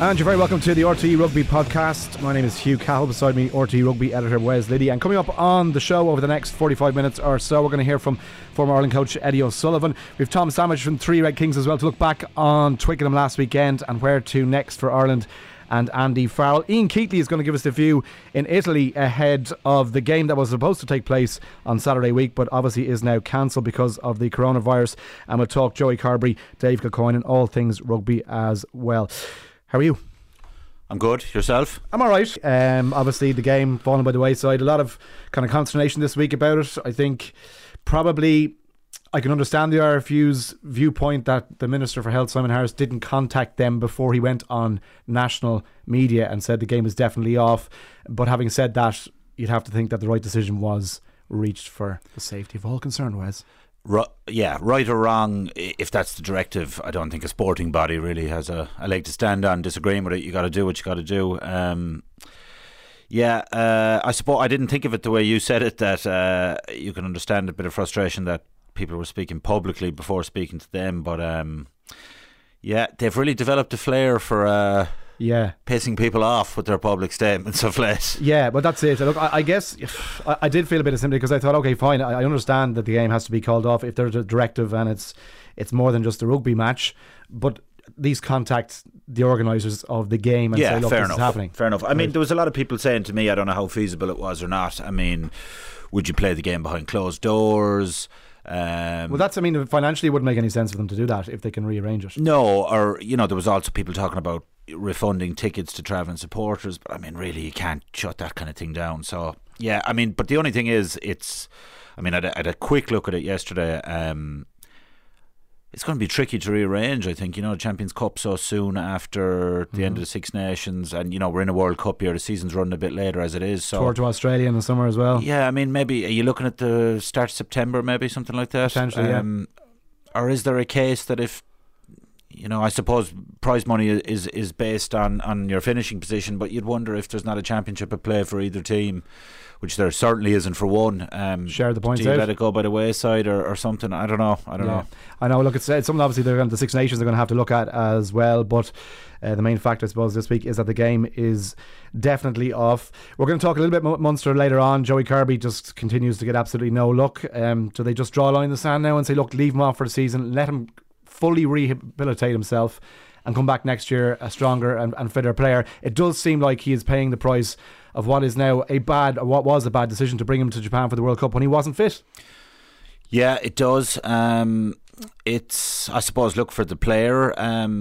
And you're very welcome to the RTE Rugby podcast. My name is Hugh Cahill. Beside me, RTE Rugby editor Wes Liddy. And coming up on the show over the next 45 minutes or so, we're going to hear from former Ireland coach Eddie O'Sullivan. We have Tom Savage from Three Red Kings as well to look back on Twickenham last weekend and where to next for Ireland and Andy Farrell. Ian Keatley is going to give us the view in Italy ahead of the game that was supposed to take place on Saturday week, but obviously is now cancelled because of the coronavirus. And we'll talk Joey Carbery, Dave Kilcoyne and all things rugby as well. How are you? I'm good. Yourself? I'm alright. Obviously the game falling by the wayside. A lot of kind of consternation this week about it. I think probably I can understand the RFU's viewpoint that the Minister for Health, Simon Harris, didn't contact them before he went on national media and said the game is definitely off. But having said that, you'd have to think that the right decision was reached for the safety of all concerned, Wes. Right or wrong, if that's the directive, I don't think a sporting body really has a leg to stand on disagreeing with it. You got to do what you got to do. I suppose I didn't think of it the way you said it, that you can understand a bit of frustration that people were speaking publicly before speaking to them, but they've really developed a flair for pissing people off with their public statements of late. Yeah, but that's it. Look, I guess I did feel a bit of sympathy because I thought, okay, fine, I understand that the game has to be called off if there's a directive and it's more than just a rugby match, but these contact the organisers of the game and say, look, this is happening. Fair enough. I mean, there was a lot of people saying to me, I don't know how feasible it was or not. I mean, would you play the game behind closed doors? Financially it wouldn't make any sense for them to do that if they can rearrange it. No, or, there was also people talking about refunding tickets to travelling supporters, but I mean, really, you can't shut that kind of thing down. So, but the only thing is, I had a quick look at it yesterday. It's going to be tricky to rearrange, I think. Champions Cup so soon after the end of the Six Nations, and we're in a World Cup year. The season's running a bit later as it is. So tour to Australia in the summer as well. Yeah, I mean, maybe are you looking at the start of September, maybe something like that? Potentially, or is there a case that if I suppose prize money is based on your finishing position, but you'd wonder if there's not a championship at play for either team, which there certainly isn't for one. Share the points do you out? Let it go by the wayside or something? I don't know. I know. Look, it's something obviously the Six Nations are going to have to look at as well. But the main fact, I suppose, this week is that the game is definitely off. We're going to talk a little bit Munster later on. Joey Carbery just continues to get absolutely no luck. Do they just draw a line in the sand now and say, look, leave him off for the season, let him fully rehabilitate himself and come back next year a stronger and fitter player? It does seem like he is paying the price of what is now what was a bad decision to bring him to Japan for the World Cup when he wasn't fit. Yeah, it does. It's, I suppose, look, for the player,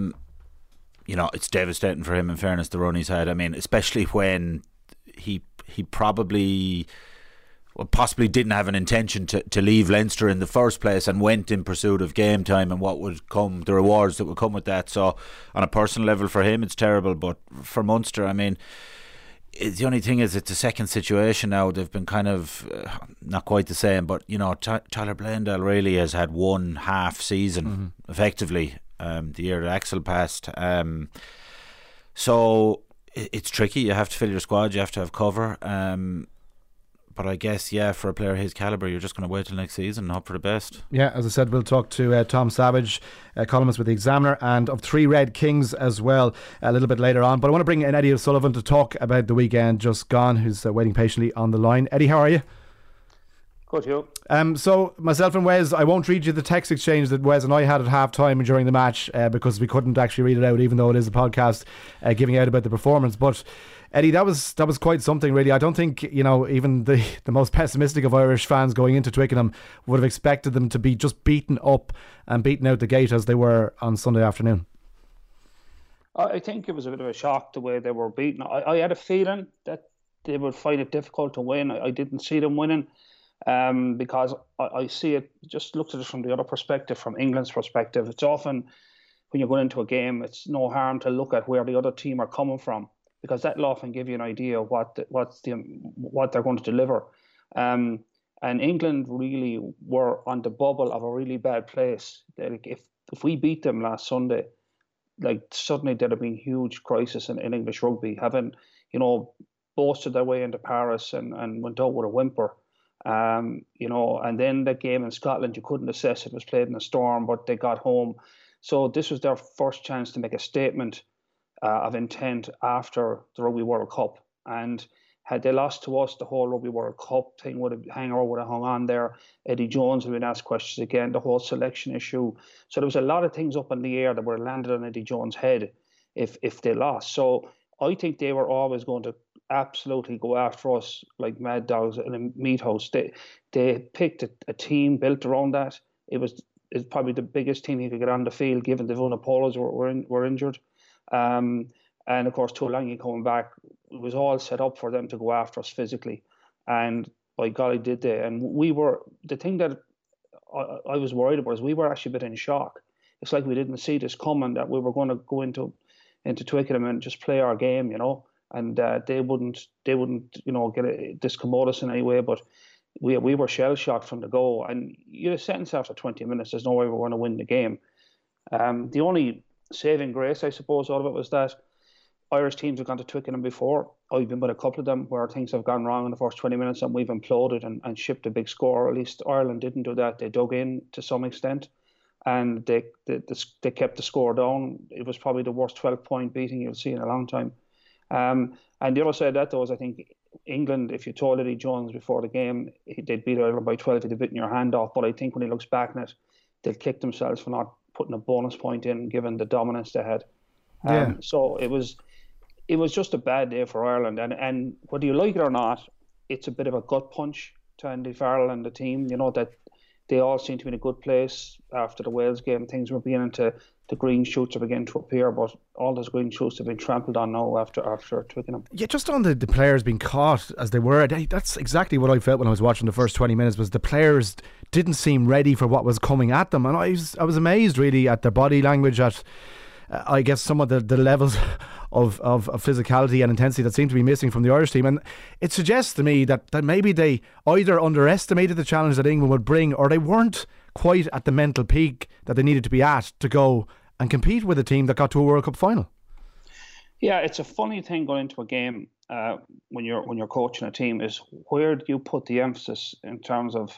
it's devastating for him, in fairness, the run he's had. I mean, especially when he probably possibly didn't have an intention to leave Leinster in the first place and went in pursuit of game time and what would come, the rewards that would come with that. So on a personal level for him it's terrible, but for Munster, I mean, the only thing is it's a second situation now. They've been kind of not quite the same, but Tyler Blendell really has had one half season effectively, the year that Axel passed, so it's tricky. You have to fill your squad, you have to have cover, but I guess, for a player his calibre, you're just going to wait till next season and hope for the best. Yeah, as I said, we'll talk to Tom Savage, columnist with The Examiner, and of Three Red Kings as well a little bit later on. But I want to bring in Eddie O'Sullivan to talk about the weekend just gone, who's waiting patiently on the line. Eddie, how are you? Good, Hugh. So myself and Wes, I won't read you the text exchange that Wes and I had at half time and during the match because we couldn't actually read it out, even though it is a podcast giving out about the performance. But Eddie, that was quite something, really. I don't think even the most pessimistic of Irish fans going into Twickenham would have expected them to be just beaten up and beaten out the gate as they were on Sunday afternoon. I think it was a bit of a shock the way they were beaten. I had a feeling that they would find it difficult to win. I didn't see them winning because I see it, just looked at it from the other perspective, from England's perspective. It's often, when you're going into a game, it's no harm to look at where the other team are coming from, because that'll often give you an idea of what they're going to deliver. And England really were on the bubble of a really bad place. If we beat them last Sunday, suddenly there'd have been huge crisis in English rugby, having boasted their way into Paris and went out with a whimper. And then the game in Scotland, you couldn't assess it was played in a storm, but they got home. So this was their first chance to make a statement. of intent after the Rugby World Cup. And had they lost to us, the whole Rugby World Cup thing would have hung on there. Eddie Jones would have been asked questions again, the whole selection issue. So there was a lot of things up in the air that were landed on Eddie Jones' head if they lost. So I think they were always going to absolutely go after us like mad dogs in a meat house. They picked a team built around that. It's probably the biggest team he could get on the field, given the Vunipolas were injured. And of course, Tuilagi coming back, it was all set up for them to go after us physically. And by golly, did they. And the thing that I was worried about is we were actually a bit in shock. It's like we didn't see this coming, that we were going to go into Twickenham and just play our game, and they wouldn't, discommode us in any way. But we were shell shocked from the go. And you had a sentence after 20 minutes, there's no way we're going to win the game. The only saving grace, I suppose, out of it was that Irish teams have gone to Twickenham before. I've been with a couple of them where things have gone wrong in the first 20 minutes and we've imploded and shipped a big score. At least Ireland didn't do that. They dug in to some extent and they kept the score down. It was probably the worst 12-point beating you'll see in a long time. And the other side of that, though, is I think England, if you told Eddie Jones before the game they'd beat Ireland by 12, he'd have bitten your hand off. But I think when he looks back on it, they'll kick themselves for not putting a bonus point in given the dominance they had. So it was just a bad day for Ireland, and whether you like it or not, it's a bit of a gut punch to Andy Farrell and the team. That they all seem to be in a good place after the Wales game. Things were beginning the green shoots are beginning to appear, but all those green shoots have been trampled on now after Twickenham. Yeah, just on the players being caught as they were, that's exactly what I felt when I was watching the first 20 minutes. Was the players didn't seem ready for what was coming at them, and I was amazed really at their body language, at I guess some of the levels of physicality and intensity that seemed to be missing from the Irish team. And it suggests to me that maybe they either underestimated the challenge that England would bring, or they weren't quite at the mental peak that they needed to be at to go and compete with a team that got to a World Cup final. Yeah, it's a funny thing going into a game when you're coaching a team, is where do you put the emphasis in terms of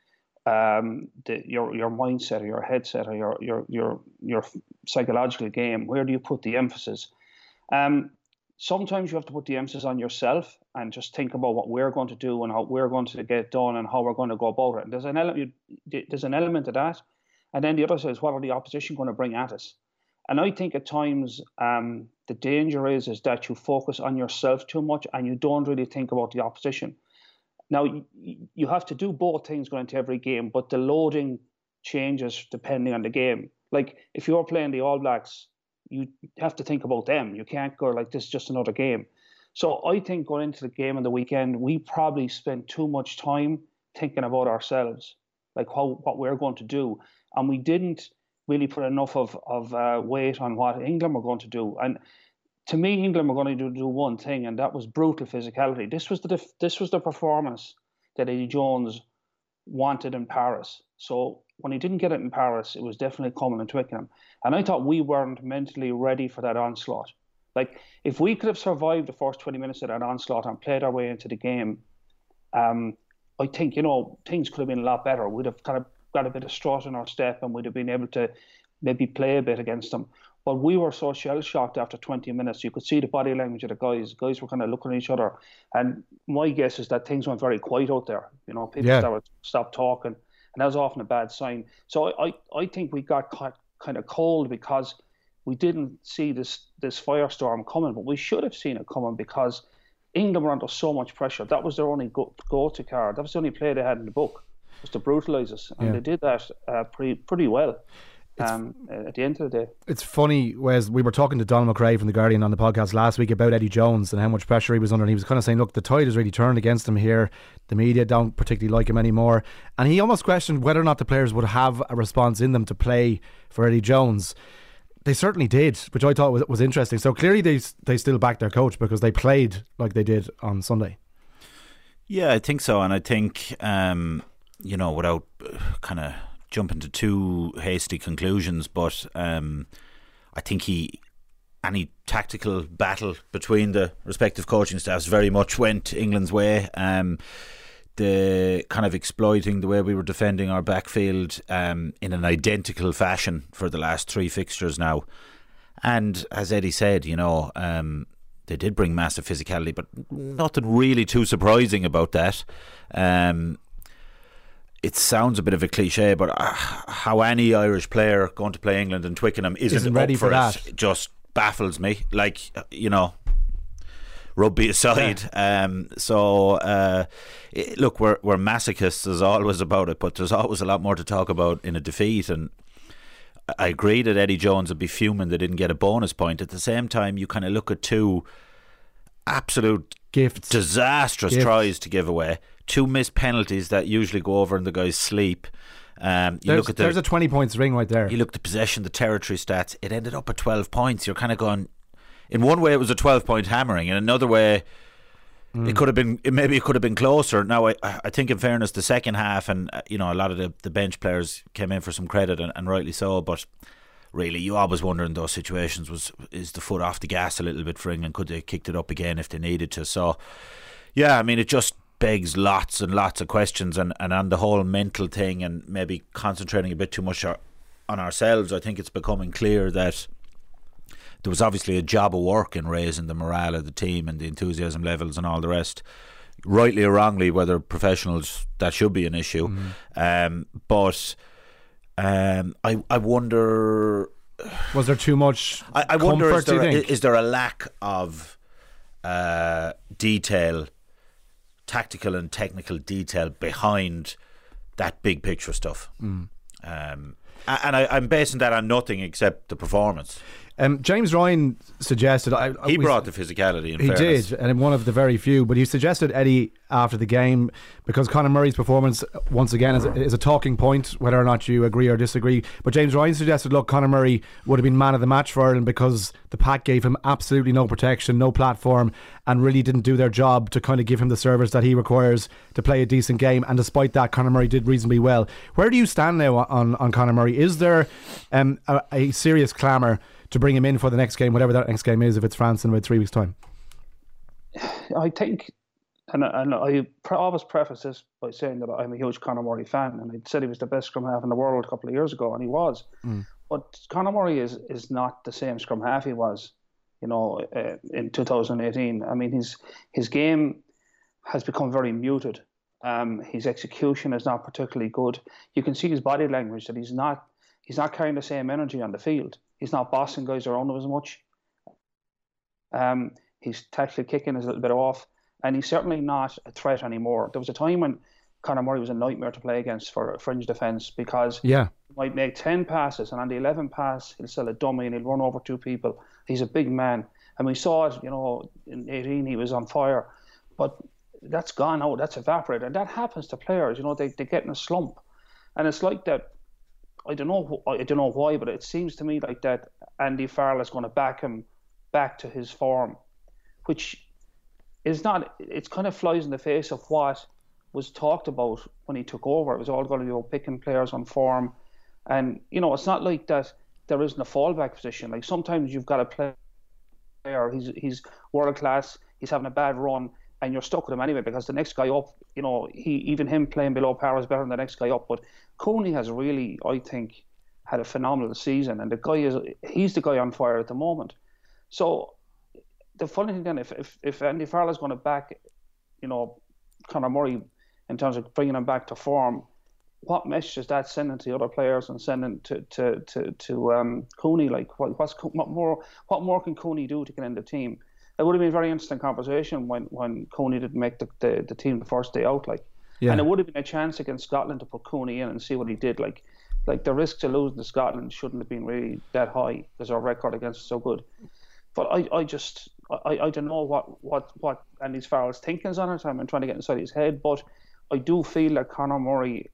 your mindset or your headset or your psychological game? Where do you put the emphasis? Sometimes you have to put the emphasis on yourself and just think about what we're going to do and how we're going to get it done and how we're going to go about it. And there's an element of that. And then the other side is, what are the opposition going to bring at us? And I think at times the danger is that you focus on yourself too much and you don't really think about the opposition. Now, you have to do both things going into every game, but the loading changes depending on the game. Like if you're playing the All Blacks, you have to think about them. You can't go like, this is just another game. So I think going into the game on the weekend, we probably spent too much time thinking about ourselves, like what we're going to do. And we didn't really put enough of weight on what England were going to do. And to me, England were going to do one thing, and that was brutal physicality. This was the performance that Eddie Jones wanted in Paris. So when he didn't get it in Paris, it was definitely coming in Twickenham. And I thought we weren't mentally ready for that onslaught. Like, if we could have survived the first 20 minutes of that onslaught and played our way into the game, I think, things could have been a lot better. We'd have kind of got a bit of strut in our step and we'd have been able to maybe play a bit against them. But we were so shell-shocked after 20 minutes. You could see the body language of the guys. Guys were kind of looking at each other. And my guess is that things went very quiet out there. People stopped talking. And that was often a bad sign. So I think we got kind of cold because we didn't see this firestorm coming. But we should have seen it coming because England were under so much pressure. That was their only go-to card. That was the only play they had in the book, was to brutalise us. And they did that pretty well. At the end of the day, it's funny, Wes, we were talking to Donald McRae from The Guardian on the podcast last week about Eddie Jones and how much pressure he was under, and he was kind of saying, look, the tide has really turned against him here. The media don't particularly like him anymore, and he almost questioned whether or not the players would have a response in them to play for Eddie Jones. They certainly did, which I thought was interesting. So clearly they still backed their coach because they played like they did on Sunday. Yeah, I think so. And I think without kind of jumping to too hasty conclusions, but I think any tactical battle between the respective coaching staffs very much went England's way. The kind of exploiting the way we were defending our backfield in an identical fashion for the last three fixtures now. And as Eddie said, they did bring massive physicality, but nothing really too surprising about that. It sounds a bit of a cliche, but how any Irish player going to play England and Twickenham isn't ready up for that. it just baffles me. Like, rugby aside. Look, we're masochists as always about it, but there's always a lot more to talk about in a defeat. And I agree that Eddie Jones would be fuming they didn't get a bonus point. At the same time, you kind of look at two absolute disastrous tries to give away, two missed penalties that usually go over in the guy's sleep. There's a 20 points ring right there. You look at the possession, the territory stats, it ended up at 12 points. You're kind of going, in one way it was a 12-point hammering, in another way it could have been closer. Now I think in fairness the second half, and a lot of the bench players came in for some credit, and rightly so, but really you always wonder in those situations, is the foot off the gas a little bit for England? Could they have kicked it up again if they needed to? So yeah, I mean, it just begs lots and lots of questions, and on the whole mental thing, and maybe concentrating a bit too much on ourselves. I think it's becoming clear that there was obviously a job of work in raising the morale of the team and the enthusiasm levels and all the rest. Rightly or wrongly, whether professionals, that should be an issue. But I wonder, was there too much I wonder, is there a lack of detail, tactical and technical detail behind that big picture stuff? And I'm basing that on nothing except the performance. James Ryan suggested he brought the physicality. He did, and one of the very few. But he suggested, Eddie, after the game, because Conor Murray's performance once again is a talking point, whether or not you agree or disagree. But James Ryan suggested, look, Conor Murray would have been man of the match for Ireland because the pack gave him absolutely no protection, no platform, and really didn't do their job to kind of give him the service that he requires to play a decent game. And despite that, Conor Murray did reasonably well. Where do you stand now on Conor Murray? Is there a serious clamour to bring him in for the next game, whatever that next game is, if it's France in about 3 weeks' time? I think, and I always preface this by saying that I'm a huge Conor Murray fan, and I said he was the best scrum half in the world a couple of years ago, and he was. But Conor Murray is not the same scrum half he was, in 2018. I mean, his game has become very muted. His execution is not particularly good. You can see his body language that he's not carrying the same energy on the field. He's not bossing guys around him as much. His tactical kicking is a little bit off, and he's certainly not a threat anymore. There was a time when Conor Murray was a nightmare to play against for a fringe defence, because he might make 10 passes, and on the 11th pass he'll sell a dummy and he'll run over two people. He's a big man, and we saw it. In 18 he was on fire, but that's gone out. That's evaporated, and that happens to players. They get in a slump, and it's like that. I don't know why, but it seems to me like that Andy Farrell is going to back him back to his form, which is not. It's kind of flies in the face of what was talked about when he took over. It was all going to be about picking players on form, and it's not like that. There isn't a fallback position. Like, sometimes you've got a player. He's world class. He's having a bad run, and you're stuck with him anyway because the next guy up, even him playing below par is better than the next guy up. But Cooney has really, I think, had a phenomenal season, and he's the guy on fire at the moment. So the funny thing then, if Andy Farrell is going to back, Conor Murray in terms of bringing him back to form, what message is that sending to the other players and sending to Cooney? Like, what more can Cooney do to get in the team? It would have been a very interesting conversation when Cooney didn't make the team the first day out, and it would have been a chance against Scotland to put Cooney in and see what he did. Like the risk to losing to Scotland shouldn't have been really that high because our record against is so good. But I don't know what Andy Farrell's thinking is on it. I'm trying to get inside his head, but I do feel that Conor Murray,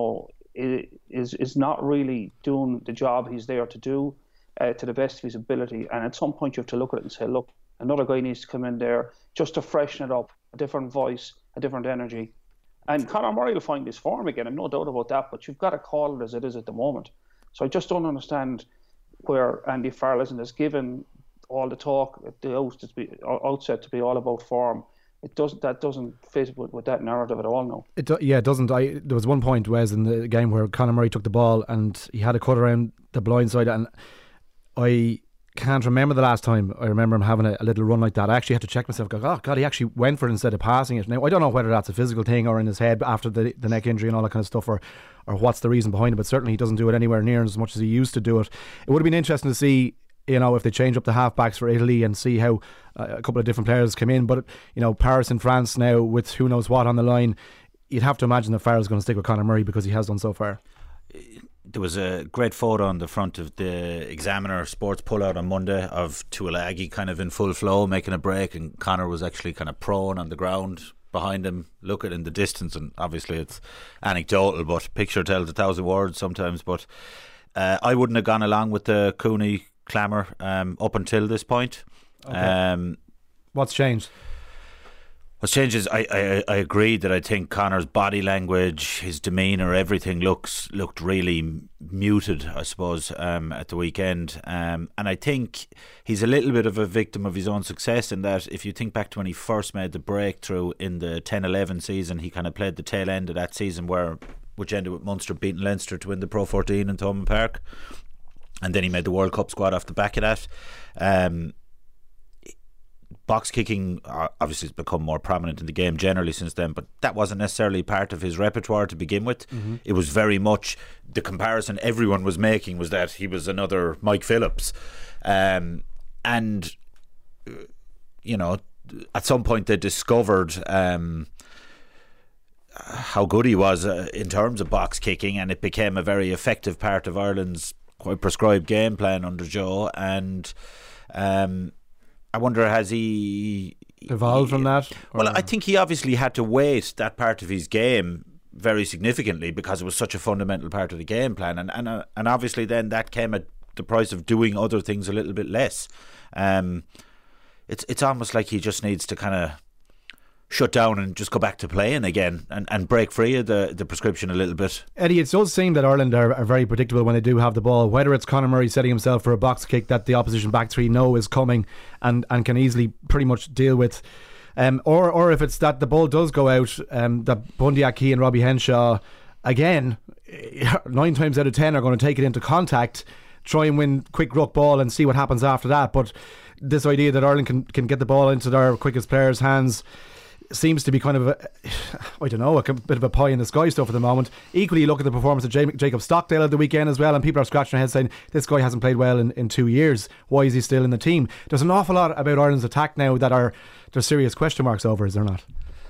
is not really doing the job he's there to do to the best of his ability. And at some point you have to look at it and say, look, another guy needs to come in there just to freshen it up, a different voice, a different energy. And Conor Murray will find his form again, I've no doubt about that, but you've got to call it as it is at the moment. So I just don't understand where Andy Farrell isn't as given all the talk at the outset to be all about form. That doesn't fit with that narrative at all now. It doesn't. There was one point, Wes, in the game where Conor Murray took the ball and he had a cut around the blind side, and I can't remember the last time I remember him having a little run like that. I actually had to check myself, go, oh God, he actually went for it instead of passing it. Now, I don't know whether that's a physical thing or in his head after the neck injury and all that kind of stuff, or what's the reason behind it, but certainly he doesn't do it anywhere near as much as he used to do it. It would have been interesting to see, if they change up the half-backs for Italy and see how a couple of different players come in. But, Paris in France now with who knows what on the line, you'd have to imagine that Farrell's going to stick with Conor Murray because he has done so far. There was a great photo on the front of the Examiner Sports pullout on Monday of Tuilagi kind of in full flow making a break, and Conor was actually kind of prone on the ground behind him, looking in the distance. And obviously it's anecdotal, but picture tells 1,000 words sometimes. But I wouldn't have gone along with the Cooney clamour up until this point. Okay. What's changed? What's changed is I agree that I think Conor's body language, his demeanour, everything looked really muted, I suppose, at the weekend. And I think he's a little bit of a victim of his own success in that if you think back to when he first made the breakthrough in the 10-11 season, he kind of played the tail end of that season which ended with Munster beating Leinster to win the Pro 14 in Thomond Park. And then he made the World Cup squad off the back of that. Box kicking obviously has become more prominent in the game generally since then, but that wasn't necessarily part of his repertoire to begin with. It was very much the comparison everyone was making was that he was another Mike Phillips, and at some point they discovered how good he was in terms of box kicking, and it became a very effective part of Ireland's quite prescribed game plan under Joe. And I wonder, has he evolved from that? Well, I think he obviously had to weight that part of his game very significantly because it was such a fundamental part of the game plan, and obviously then that came at the price of doing other things a little bit less. It's almost like he just needs to kind of shut down and just go back to playing again and break free of the prescription a little bit. Eddie, it does seem that Ireland are very predictable when they do have the ball, whether it's Conor Murray setting himself for a box kick that the opposition back three know is coming and can easily pretty much deal with, or if it's that the ball does go out, that Bundy Aki and Robbie Henshaw again 9 times out of 10 are going to take it into contact, try and win quick ruck ball and see what happens after that. But this idea that Ireland can get the ball into their quickest players' hands seems to be kind of a bit of a pie in the sky stuff at the moment. Equally, you look at the performance of Jacob Stockdale at the weekend as well, and people are scratching their heads saying this guy hasn't played well in 2 years. Why is he still in the team? There's an awful lot about Ireland's attack now that there's serious question marks over, is there not?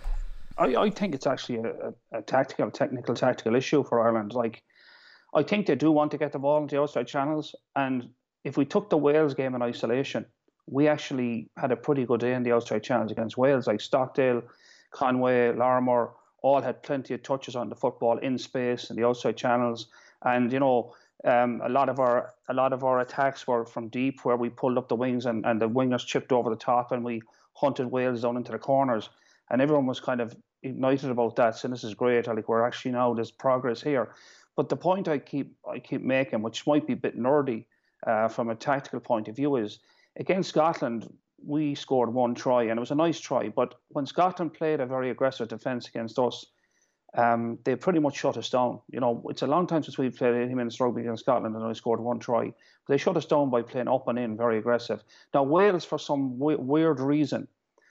I think it's actually a technical issue for Ireland. Like, I think they do want to get the ball into the outside channels, and if we took the Wales game in isolation, we actually had a pretty good day in the outside channels against Wales. Like Stockdale, Conway, Larimer all had plenty of touches on the football in space in the outside channels, and a lot of our attacks were from deep, where we pulled up the wings and the wingers chipped over the top, and we hunted Wales down into the corners, and everyone was kind of ignited about that. So this is great. Like, we're actually now there's progress here. But the point I keep making, which might be a bit nerdy from a tactical point of view, is against Scotland, we scored 1 try, and it was a nice try. But when Scotland played a very aggressive defence against us, they pretty much shut us down. It's a long time since we've played him in rugby against Scotland and only scored 1 try. But they shut us down by playing up and in, very aggressive. Now, Wales, for some weird reason,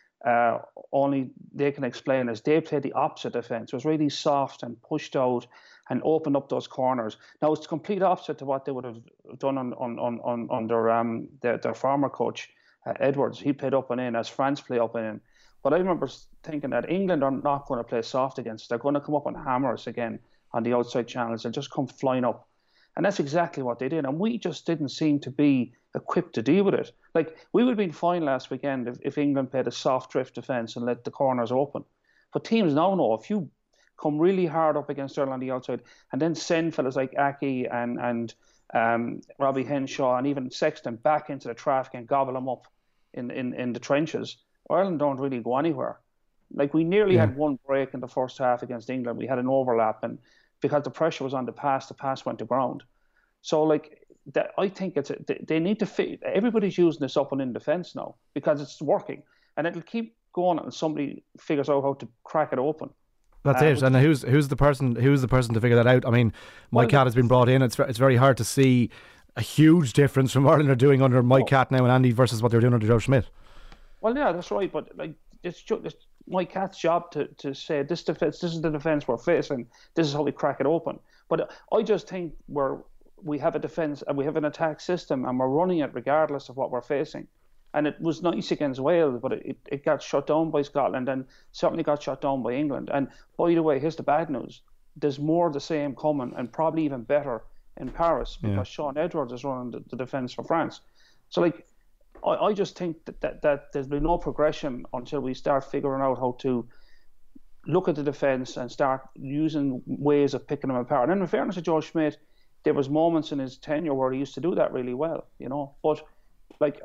only they can explain, is they played the opposite defence. It was really soft and pushed out and opened up those corners. Now, it's the complete opposite to what they would have done on their former coach, Edwards. He played up and in, as France play up and in. But I remember thinking that England are not going to play soft against us. They're going to come up on hammers again on the outside channels and just come flying up. And that's exactly what they did. And we just didn't seem to be equipped to deal with it. Like, we would have been fine last weekend if England played a soft drift defence and let the corners open. But teams now know if you come really hard up against Ireland on the outside and then send fellas like Aki and Robbie Henshaw and even Sexton back into the traffic and gobble them up in the trenches, Ireland don't really go anywhere. Like, we nearly had 1 break in the first half against England. We had an overlap, and because the pressure was on the pass went to ground. So, like, I think they need to fit. Everybody's using this up and in defence now because it's working, and it'll keep going until somebody figures out how to crack it open. That's it. And who's the person to figure that out? I mean, Mike Catt has been brought in. It's very hard to see a huge difference from what Ireland are doing under Mike Catt now and Andy versus what they were doing under Joe Schmidt. Well, yeah, that's right. But like, it's Mike Catt's job to say this is the defence we're facing. This is how we crack it open. But I just think we have a defence and we have an attack system and we're running it regardless of what we're facing. And it was nice against Wales, but it got shut down by Scotland and certainly got shut down by England. And by the way, here's the bad news. There's more of the same coming and probably even better in Paris because Sean Edwards is running the defence for France. So, like, I just think that there's been no progression until we start figuring out how to look at the defence and start using ways of picking them apart. And in fairness to Joe Schmidt, there was moments in his tenure where he used to do that really well, you know. But like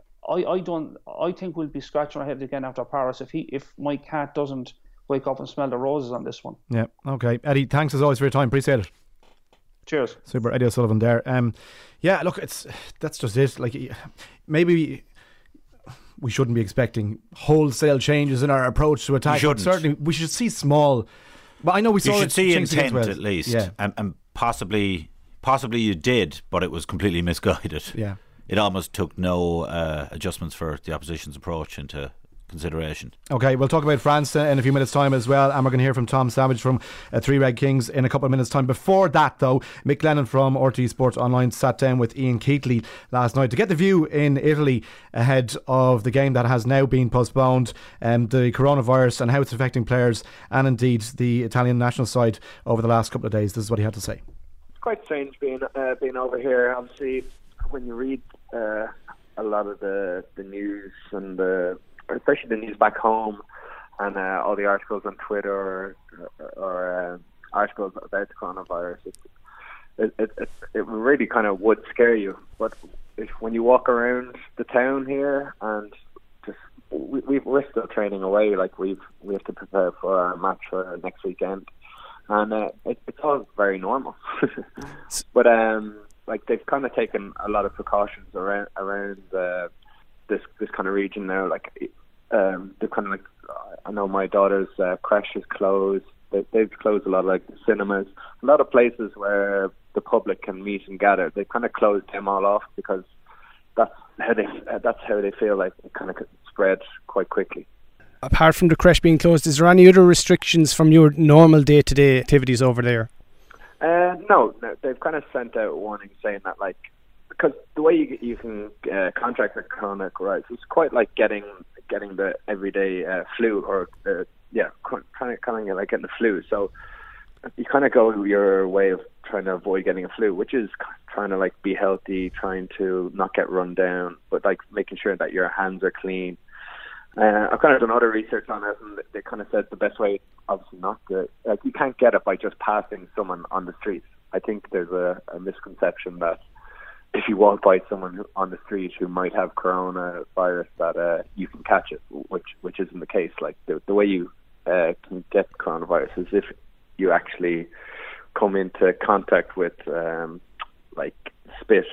I think we'll be scratching our heads again after Paris if Mike Catt doesn't wake up and smell the roses on this one. Yeah, okay. Eddie, thanks as always for your time. Appreciate it. Cheers. Super. Eddie O'Sullivan there. Yeah, look, that's just it. Like, maybe we shouldn't be expecting wholesale changes in our approach to attack. But certainly, we should see small. But I know we saw. You should see intent at least, and possibly you did, but it was completely misguided. Yeah, it almost took no adjustments for the opposition's approach into consideration. Okay, we'll talk about France in a few minutes' time as well, and we're going to hear from Tom Savage from Three Red Kings in a couple of minutes' time. Before that, though, Mick Lennon from RTÉ Sports Online sat down with Ian Keatley last night to get the view in Italy ahead of the game that has now been postponed, the coronavirus and how it's affecting players and indeed the Italian national side over the last couple of days. This is what he had to say. It's quite strange being over here. Obviously, when you read a lot of the news and especially the news back home and all the articles on Twitter or articles about the coronavirus, it really kind of would scare you. But when you walk around the town here and just we're still training away, like we have to prepare for our match for next weekend, and it's all very normal. But like they've kind of taken a lot of precautions around this kind of region now. Like they're kind of like, I know my daughter's creche is closed. They've closed a lot of like cinemas, a lot of places where the public can meet and gather. They kind of closed them all off because that's how they feel like it kind of could spread quite quickly. Apart from the creche being closed, is there any other restrictions from your normal day-to-day activities over there? No, they've kind of sent out a warning saying that, like, because the way you can contract the coronavirus is quite like getting the everyday flu or kind of like getting the flu. So you kind of go your way of trying to avoid getting a flu, which is trying to like be healthy, trying to not get run down, but like making sure that your hands are clean. I've kind of done other research on it, and they kind of said the best way, obviously not to, like, you can't get it by just passing someone on the street. I think there's a misconception that if you walk by someone on the street who might have coronavirus, that you can catch it, which isn't the case. Like the way you can get coronavirus is if you actually come into contact with like spit,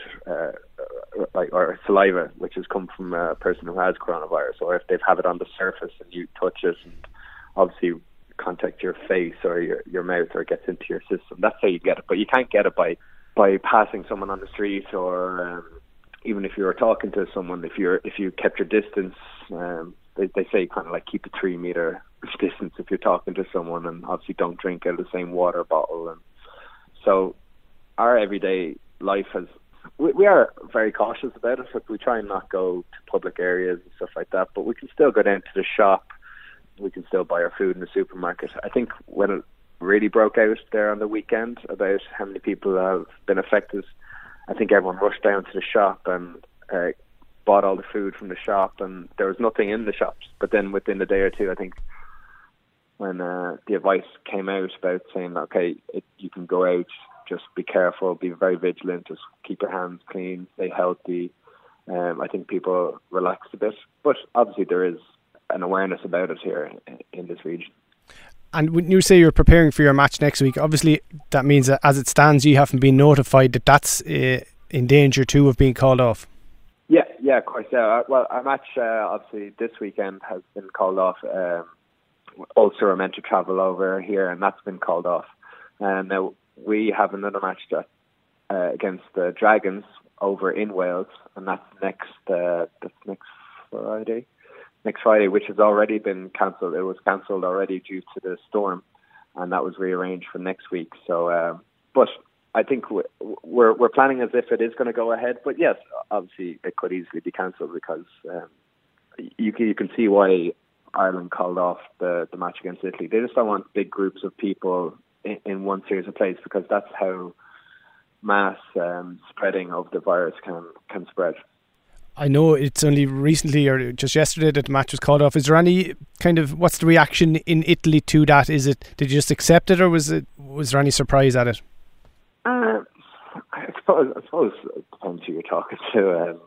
or saliva, which has come from a person who has coronavirus, or if they've had it on the surface and you touch it and obviously contact your face or your mouth, or it gets into your system. That's how you get it, but you can't get it by passing someone on the street, or even if you were talking to someone. If you kept your distance, they say kind of like keep a 3 meter distance if you're talking to someone, and obviously don't drink out of the same water bottle. And so our everyday life we are very cautious about it. Like, we try and not go to public areas and stuff like that, but we can still go down to the shop. We can still buy our food in the supermarket. I think when it really broke out there on the weekend about how many people have been affected, I think everyone rushed down to the shop and bought all the food from the shop, and there was nothing in the shops. But then within a day or two, I think when the advice came out about saying, okay, you can go out, just be careful, be very vigilant, just keep your hands clean, stay healthy, I think people relaxed a bit. But obviously there is an awareness about it here in this region. And when you say you're preparing for your match next week, obviously that means that as it stands, you haven't been notified that that's in danger too of being called off. Yeah, of course. Well, our match obviously this weekend has been called off. Ulster are meant to travel over here, and that's been called off. And now we have another match that against the Dragons over in Wales, and that's next Friday. Next Friday, which has already been cancelled. It was cancelled already due to the storm, and that was rearranged for next week. So, but I think we're planning as if it is going to go ahead. But yes, obviously it could easily be cancelled because you can see why Ireland called off the match against Italy. They just don't want big groups of people in one series of plays, because that's how mass spreading of the virus can spread. I know it's only recently or just yesterday that the match was called off. Is there any what's the reaction in Italy to that? Did you just accept it, or was there any surprise at it? I suppose it depends who you're talking to.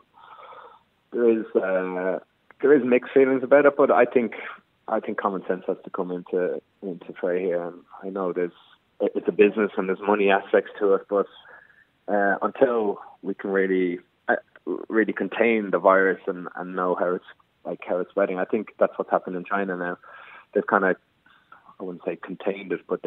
There is mixed feelings about it, but I think common sense has to come into play here. And I know it's a business and there's money aspects to it, but until we can really contain the virus and know how it's spreading, I think that's what's happened in China now. They've kind of, I wouldn't say contained it, but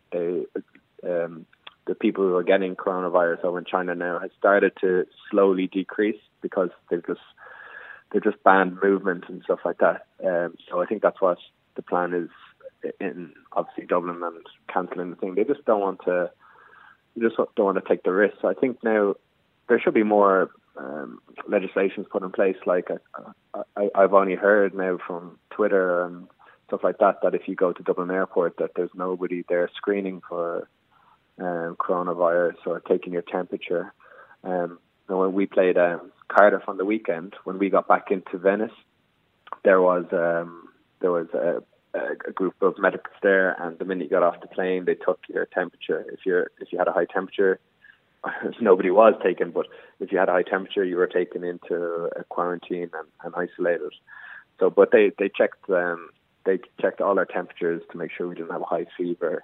the people who are getting coronavirus over in China now has started to slowly decrease, because they've just banned movement and stuff like that. So I think that's what the plan is in, obviously, Dublin and cancelling the thing. They just don't want to take the risk. So I think now there should be more legislations put in place. Like I've only heard now from Twitter and stuff like that if you go to Dublin Airport, that there's nobody there screening for coronavirus or taking your temperature. And when we played Cardiff on the weekend, when we got back into Venice, there was a group of medics there, and the minute you got off the plane, they took your temperature. If you had a high temperature, nobody was taken, but if you had a high temperature, you were taken into a quarantine and isolated. So, but they checked all our temperatures to make sure we didn't have a high fever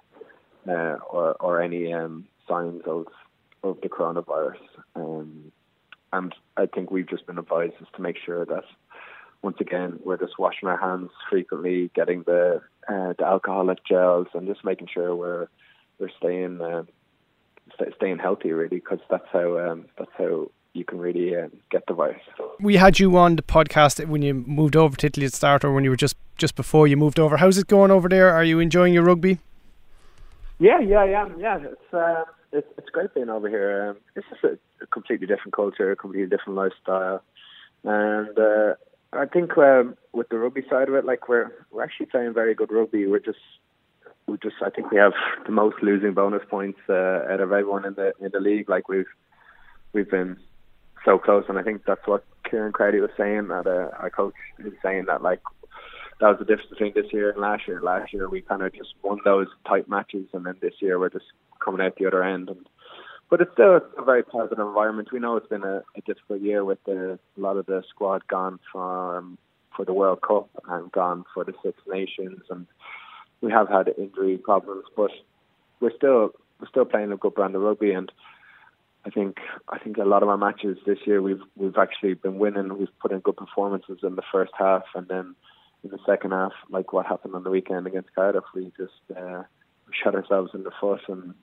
or any signs of the coronavirus. And I think we've just been advised is to make sure that, once again, we're just washing our hands frequently, getting the alcoholic gels, and just making sure we're staying healthy, really, because that's how you can really get the virus. We had you on the podcast when you moved over to Italy at the start, or when you were just before you moved over. How's it going over there? Are you enjoying your rugby? Yeah, I am. Yeah, it's great being over here. It's just a completely different culture, a completely different lifestyle, and I think with the rugby side of it, like we're actually playing very good rugby. I think we have the most losing bonus points out of everyone in the league. Like we've been so close, and I think that's what Kieran Crowdy was saying. That our coach is saying that that was the difference between this year and last year. Last year we kind of just won those tight matches, and then this year we're just coming out the other end. But it's still a very positive environment. We know it's been a difficult year with a lot of the squad gone for the World Cup and gone for the Six Nations, and we have had injury problems. But we're still playing a good brand of rugby, and I think a lot of our matches this year we've actually been winning. We've put in good performances in the first half, and then in the second half, like what happened on the weekend against Cardiff, we just shot ourselves in the foot, and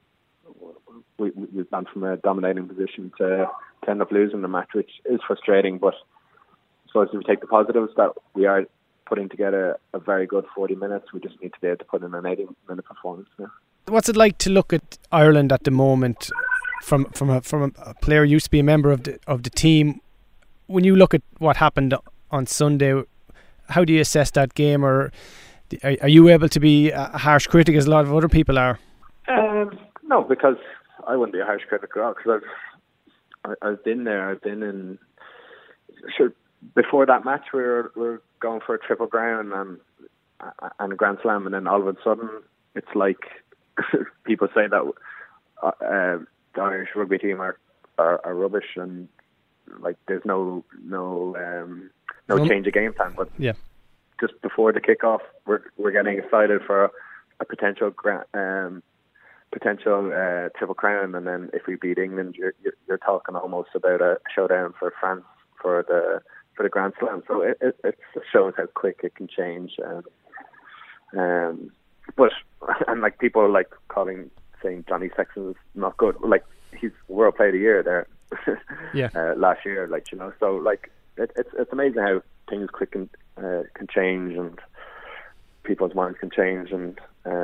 we've gone from a dominating position to end up losing the match, which is frustrating. But I suppose if we take the positives, that we are putting together a very good 40 minutes. We just need to be able to put in an 80-minute performance now. What's it like to look at Ireland at the moment from a player who used to be a member of the team? When you look at what happened on Sunday, how do you assess that game, or are you able to be a harsh critic as a lot of other people are? No, because I wouldn't be a harsh critic at all, because I've been there. I've been in. Sure, before that match, we were going for a triple crown and a Grand Slam, and then all of a sudden, it's like people say that the Irish rugby team are rubbish, and like there's no change of game plan. But yeah, just before the kickoff, we're getting excited for a potential triple crown, and then if we beat England, you're talking almost about a showdown for France for the Grand Slam. So it shows how quick it can change. But like people like saying Johnny Sexton's not good. Like he's World Player of the Year there. Yeah. Last year, like, you know, so like it's amazing how things quick can change and people's minds can change. And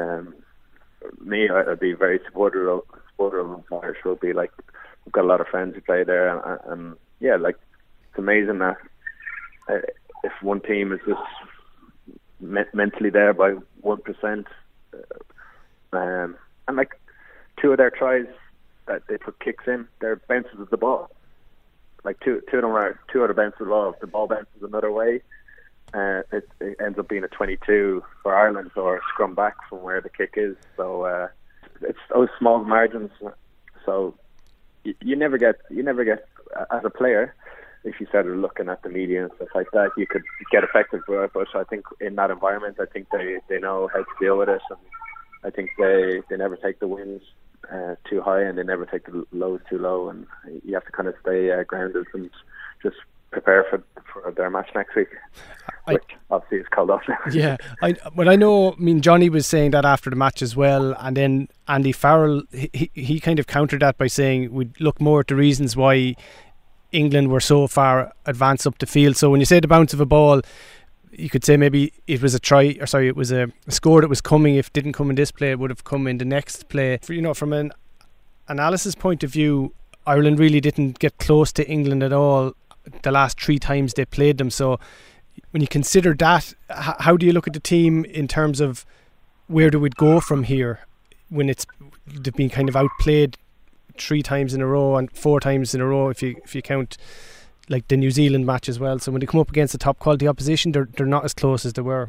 I'd be very supportive of Irish rugby. Like, we've got a lot of friends who play there, and yeah, like, it's amazing that if one team is just mentally there by 1%, and like 2 of their tries that they put kicks in, they're bounces of the ball. Like two of them are 2 out of bounces of the ball. If the ball bounces another way, it ends up being a 22 for Ireland, or a scrum back from where the kick is. So it's those small margins. So you never get as a player. If you started looking at the media and stuff like that, you could get affected by it. But I think in that environment, I think they know how to deal with it, and I think they never take the wins too high, and they never take the lows too low, and you have to kind of stay grounded and just prepare for their match next week, which obviously is called off now. Yeah, I mean, Johnny was saying that after the match as well, and then Andy Farrell, he kind of countered that by saying we'd look more at the reasons why England were so far advanced up the field. So when you say the bounce of a ball, you could say maybe it was it was a score that was coming. If it didn't come in this play, it would have come in the next play. From an analysis point of view, Ireland really didn't get close to England at all the last 3 times they played them. So when you consider that, how do you look at the team in terms of where do we go from here when they've been kind of outplayed 3 times in a row and 4 times in a row if you count like the New Zealand match as well? So when they come up against a top quality opposition, they're not as close as they were.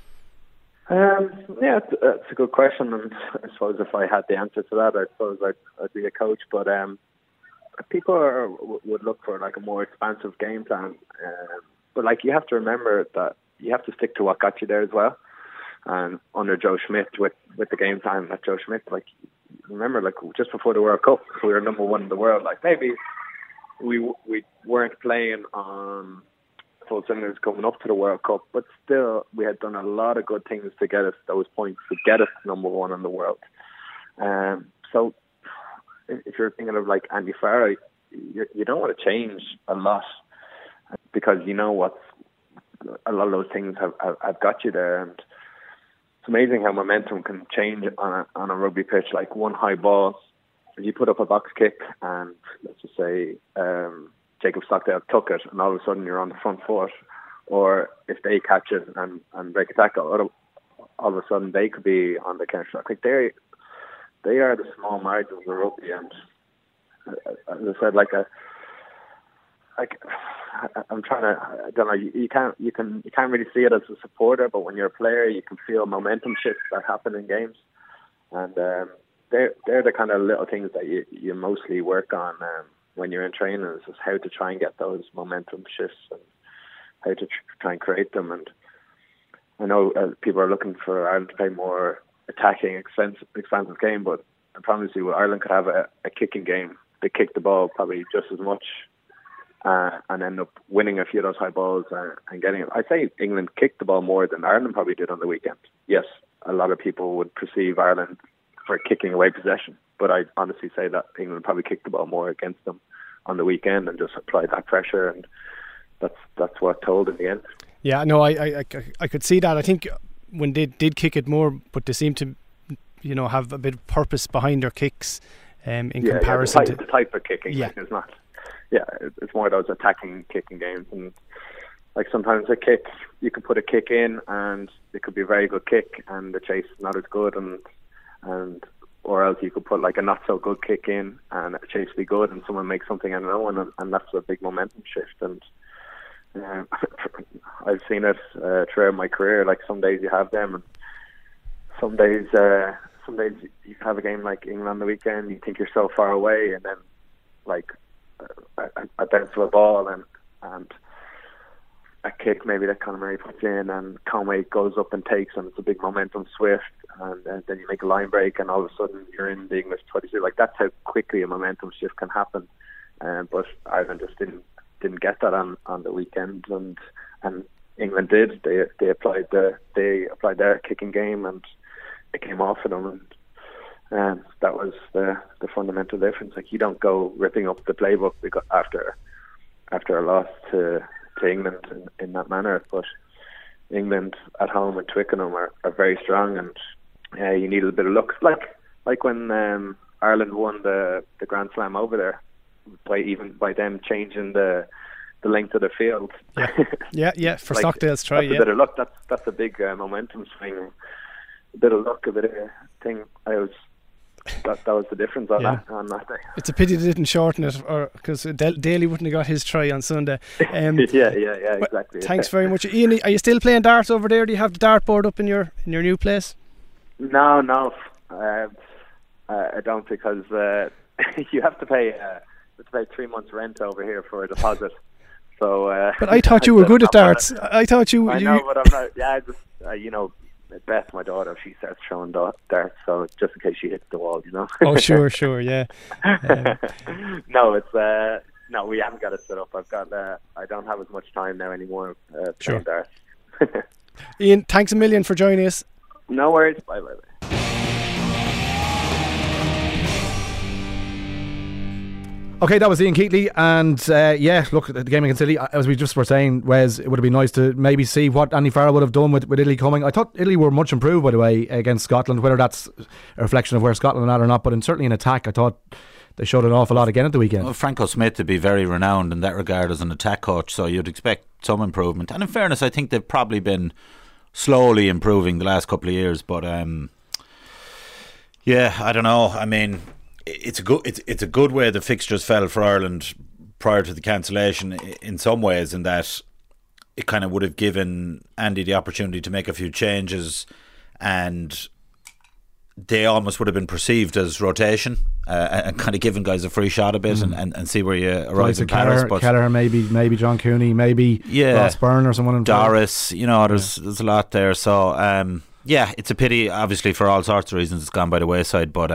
Yeah, it's a good question, and I suppose if I had the answer to that, I suppose I'd be a coach. But people would look for like a more expansive game plan. But like, you have to remember that you have to stick to what got you there as well. And under Joe Schmidt, with the game plan that Joe Schmidt, like, remember, like, just before the World Cup, we were number 1 in the world. Like, maybe we weren't playing on full cylinders coming up to the World Cup, but still we had done a lot of good things to get us those points, to get us number 1 in the world. So if you're thinking of like Andy Farrell, you don't want to change a lot, because you know what, a lot of those things have got you there. And it's amazing how momentum can change on a rugby pitch. Like, one high ball, if you put up a box kick and let's just say Jacob Stockdale took it, and all of a sudden you're on the front foot, or if they catch it and break a tackle, all of a sudden they could be on the counter. I think they are the small margins of rugby. And as I said, I'm trying to, I don't know, you can't really see it as a supporter, but when you're a player, you can feel momentum shifts that happen in games, and they're the kind of little things that you mostly work on when you're in training, is just how to try and get those momentum shifts and how to try and create them. And I know people are looking for Ireland to play more attacking, expansive game, but I promise you, Ireland could have a kicking game. They kick the ball probably just as much and end up winning a few of those high balls and getting it. I'd say England kicked the ball more than Ireland probably did on the weekend. Yes, a lot of people would perceive Ireland for kicking away possession, but I'd honestly say that England probably kicked the ball more against them on the weekend and just applied that pressure, and that's what told in the end. Yeah, no, I could see that. I think when they did kick it more, but they seemed to, have a bit of purpose behind their kicks in comparison to the type of kicking. Yeah, is not. Yeah, it's more those attacking kicking games, and like sometimes a kick, you can put a kick in and it could be a very good kick, and the chase is not as good, and or else you could put like a not so good kick in and the chase be good, and someone makes something unknown, and that's a big momentum shift. And I've seen it throughout my career. Like, some days you have them, and some days you have a game like England on the weekend, you think you're so far away, and then like a bounce of a ball and a kick maybe that Conor Murray puts in, and Conway goes up and takes, and it's a big momentum swift, and then you make a line break, and all of a sudden you're in the English 22. Like, that's how quickly a momentum shift can happen. But Ireland just didn't get that on the weekend, and England did. They applied their kicking game, and it came off of them. And That was the fundamental difference. Like, you don't go ripping up the playbook after a loss to England in that manner. But England at home and Twickenham are very strong, and you need a bit of luck. Like when Ireland won the Grand Slam over there, by them changing the length of the field. Yeah, for Stockdale's try. That's a bit of luck. That's a big momentum swing. A bit of luck, a bit of thing. That was the difference on that day. It's a pity they didn't shorten it, or because Daly wouldn't have got his try on Sunday. Yeah, exactly. Thanks very much, Ian. Are you still playing darts over there? Do you have the dartboard up in your new place? No, I don't, because you have to pay 3 months rent over here for a deposit. So, but I thought you were good at darts. I thought you. I know, but I'm not. Yeah, I just Beth, my daughter, she starts throwing darts, so just in case she hits the wall, Oh, sure, yeah. No, it's no, we haven't got it set up. I don't have as much time now anymore playing darts. Ian, thanks a million for joining us. No worries. Bye. Okay, that was Ian Keatley, and look, the game against Italy, as we just were saying, Wes, it would have been nice to maybe see what Andy Farrell would have done with Italy coming. I thought Italy were much improved, by the way, against Scotland, whether that's a reflection of where Scotland are at or not, but certainly in attack, I thought they showed an awful lot again at the weekend. Well, Franco Smith to be very renowned in that regard as an attack coach, so you'd expect some improvement. And in fairness, I think they've probably been slowly improving the last couple of years, but I don't know. I mean, it's a good way the fixtures fell for Ireland prior to the cancellation in some ways, in that it kind of would have given Andy the opportunity to make a few changes, and they almost would have been perceived as rotation, and kind of giving guys a free shot a bit and see where you arrive in Paris. Kelleher, maybe John Cooney, maybe Ross Byrne or someone. Doris, there's a lot there. So it's a pity, obviously, for all sorts of reasons it's gone by the wayside, but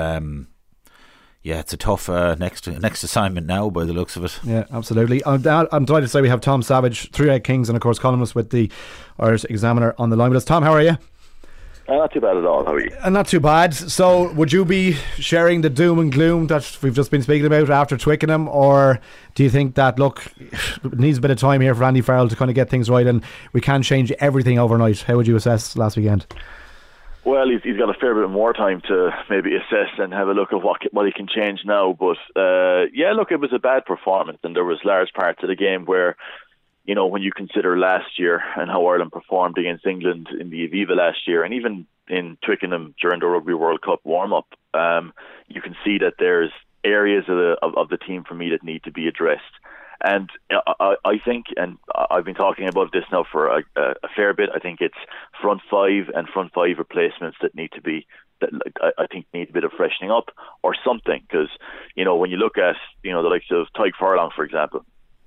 it's a tough next assignment now by the looks of it. Yeah, absolutely. I'm delighted to say we have Tom Savage, 3 Eight Kings, and of course columnist with the Irish Examiner on the line with us. Tom, how are you? Not too bad at all. How are you? Not too bad. So would you be sharing the doom and gloom that we've just been speaking about after Twickenham, or do you think that, look, it needs a bit of time here for Andy Farrell to kind of get things right and we can change everything overnight? How would you assess last weekend? Well, he's got a fair bit more time to maybe assess and have a look at what he can change now. But look, it was a bad performance, and there was large parts of the game where, when you consider last year and how Ireland performed against England in the Aviva last year, and even in Twickenham during the Rugby World Cup warm-up, you can see that there's areas of the team for me that need to be addressed. And I think, and I've been talking about this now for a fair bit, I think it's front five and front five replacements that need to be, that I think need a bit of freshening up or something. Because, when you look at, the likes of Tadhg Furlong, for example,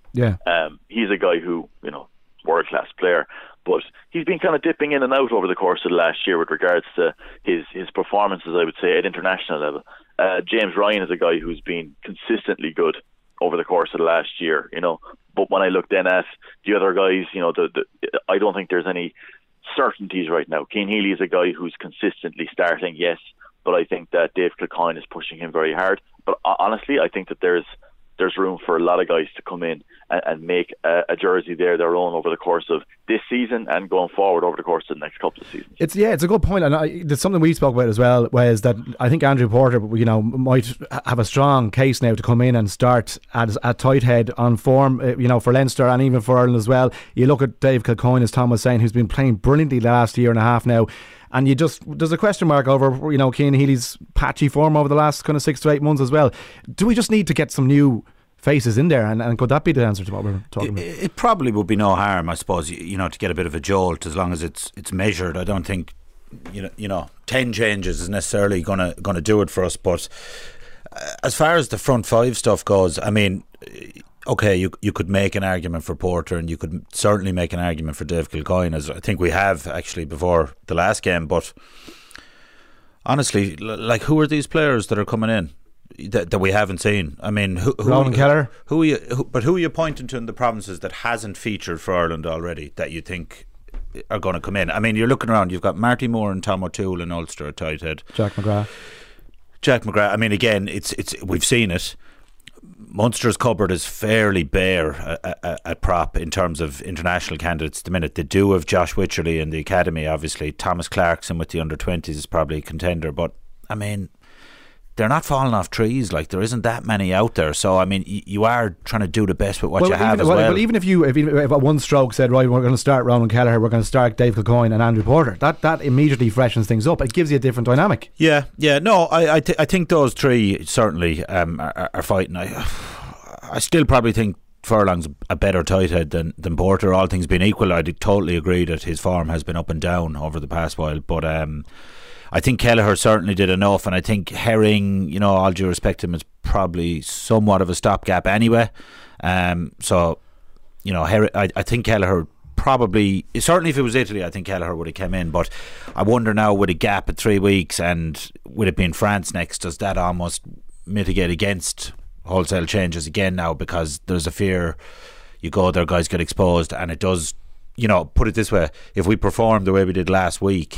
he's a guy who, world-class player, but he's been kind of dipping in and out over the course of the last year with regards to his performances, I would say, at international level. James Ryan is a guy who's been consistently good over the course of the last year, but when I look then at the other guys, I don't think there's any certainties right now. Cian Healy is a guy who's consistently starting, yes, but I think that Dave Kilcoyne is pushing him very hard. But honestly, I think that there's room for a lot of guys to come in and make a jersey their own over the course of this season and going forward over the course of the next couple of seasons. It's a good point, and there's something we spoke about as well, was that I think Andrew Porter, might have a strong case now to come in and start at tight head on form, for Leinster and even for Ireland as well. You look at Dave Kilcoyne, as Tom was saying, who's been playing brilliantly the last year and a half now, and there's a question mark over Cian Healy's patchy form over the last kind of 6 to 8 months as well. Do we just need to get some new faces in there, and could that be the answer to what we're talking about? It probably would be no harm, I suppose, to get a bit of a jolt, as long as it's measured. I don't think 10 changes is necessarily gonna do it for us. But as far as the front five stuff goes, I mean, okay, you could make an argument for Porter, and you could certainly make an argument for Dave Kilcoyne, as I think we have actually before the last game. But honestly, like, who are these players that are coming in that we haven't seen? I mean, Ronan Kelleher. Who are you pointing to in the provinces that hasn't featured for Ireland already that you think are going to come in? I mean, you're looking around. You've got Marty Moore and Tom O'Toole in Ulster at tight head. Jack McGrath. Jack McGrath, I mean, again, it's we've seen it. Munster's cupboard is fairly bare at prop in terms of international candidates at the minute. They do have Josh Wycherley in the academy, obviously. Thomas Clarkson with the under-20s is probably a contender, but I mean, they're not falling off trees. Like, there isn't that many out there. So I mean, you are trying to do the best with what you have as well. But even if at one stroke said, right, we're going to start Ronan Kelleher, we're going to start Dave Kilcoyne and Andrew Porter, that immediately freshens things up. It gives you a different dynamic. Yeah. No, I think those three certainly are fighting. I still probably think Furlong's a better tight head than Porter. All things being equal, I totally agree that his form has been up and down over the past while. But I think Kelleher certainly did enough, and I think Herring, you know, all due respect to him, is probably somewhat of a stopgap anyway. So, you know, I think Kelleher probably, certainly if it was Italy, I think Kelleher would have come in. But I wonder now, with a gap of 3 weeks and with it being France next, does that almost mitigate against wholesale changes again now? Because there's a fear you go there, guys get exposed, and it does, you know, put it this way, if we perform the way we did last week,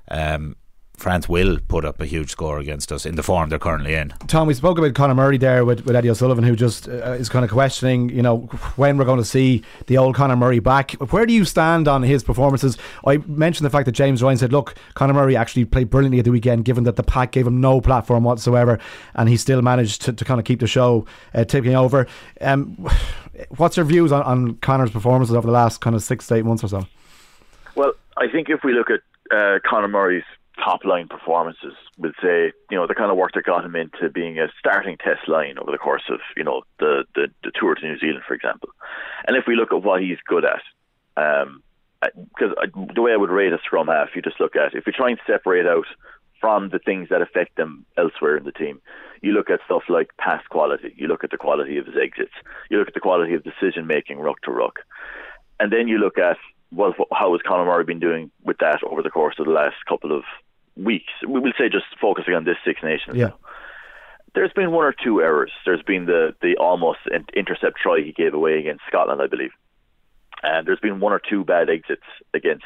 France will put up a huge score against us in the form they're currently in. Tom, we spoke about Conor Murray there with Eddie O'Sullivan, who just is kind of questioning, you know, when we're going to see the old Conor Murray back. Where do you stand on his performances? I mentioned the fact that James Ryan said, look, Conor Murray actually played brilliantly at the weekend, given that the pack gave him no platform whatsoever, and he still managed to kind of keep the show ticking over. What's your views on Conor's performances over the last kind of 6 to 8 months or so? Well, I think if we look at Conor Murray's top line performances, we'll say, you know, the kind of work that got him into being a starting test line over the course of, you know, the tour to New Zealand, for example. And if we look at what he's good at, because the way I would rate a scrum half, you just look at, if you try and separate out from the things that affect them elsewhere in the team, you look at stuff like pass quality, you look at the quality of his exits, you look at the quality of decision making ruck to ruck, and then you look at, well, how has Conor Murray been doing with that over the course of the last couple of weeks? We will say, just focusing on this Six Nations now. There's been one or two errors. There's been the almost intercept try he gave away against Scotland, I believe, and there's been one or two bad exits against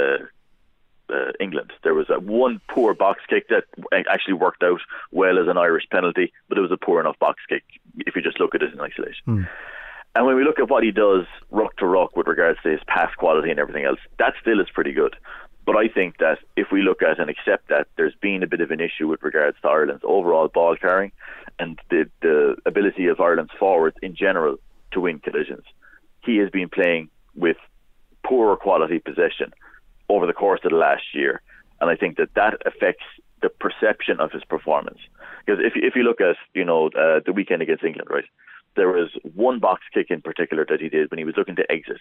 England. There was one poor box kick that actually worked out well as an Irish penalty, but it was a poor enough box kick if you just look at it in isolation. And when we look at what he does ruck to ruck with regards to his pass quality and everything else, that still is pretty good. But I think that if we look at and accept that there's been a bit of an issue with regards to Ireland's overall ball carrying and the ability of Ireland's forwards in general to win collisions, he has been playing with poorer quality possession over the course of the last year. And I think that affects the perception of his performance. Because if you look at, you know, the weekend against England, right, there was one box kick in particular that he did when he was looking to exit.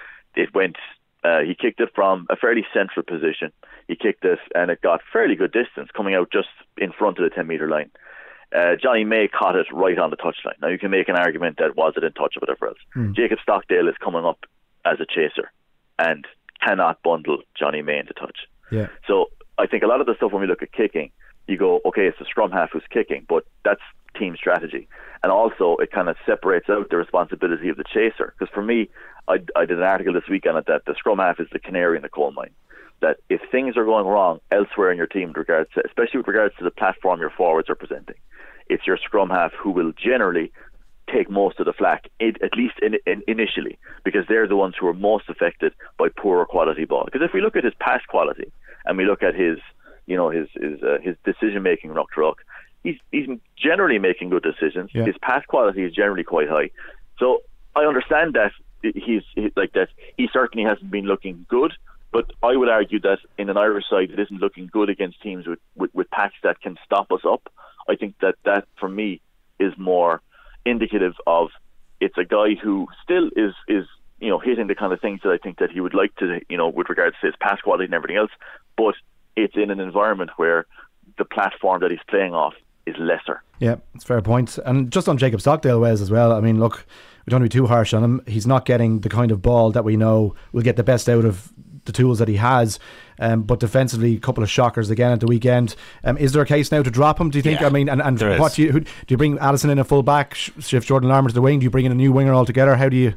It went, he kicked it from a fairly central position. He kicked it and it got fairly good distance, coming out just in front of the 10-metre line. Johnny May caught it right on the touchline. Now you can make an argument that was it in touch or whatever else. Jacob Stockdale is coming up as a chaser and cannot bundle Johnny May into touch. So I think a lot of the stuff when we look at kicking, you go, okay, it's the scrum half who's kicking, but that's team strategy. And also it kind of separates out the responsibility of the chaser. Because for me, I did an article this weekend at that the scrum half is the canary in the coal mine. That if things are going wrong elsewhere in your team, with regards to, especially with regards to the platform your forwards are presenting, it's your scrum half who will generally take most of the flak, at least initially, because they're the ones who are most affected by poorer quality ball. Because if we look at his pass quality and we look at his, you know, his decision making ruck to ruck, he's generally making good decisions. His pass quality is generally quite high. So I understand that he's like that. He certainly hasn't been looking good, but I would argue that in an Irish side it isn't looking good against teams with packs that can stop us up. I think that for me is more indicative of it's a guy who still is you know, hitting the kind of things that I think that he would like to, you know, with regards to his pass quality and everything else, but it's in an environment where the platform that he's playing off is lesser. Yeah, that's a fair point. And just on Jacob Stockdale, Wes, as well, I mean, look, we don't want to be too harsh on him. He's not getting the kind of ball that we know will get the best out of the tools that he has, but defensively a couple of shockers again at the weekend. Is there a case now to drop him, do you think? I mean, and what do you bring Addison in a full back, shift Jordan Larmour to the wing? Do you bring in a new winger altogether? How do you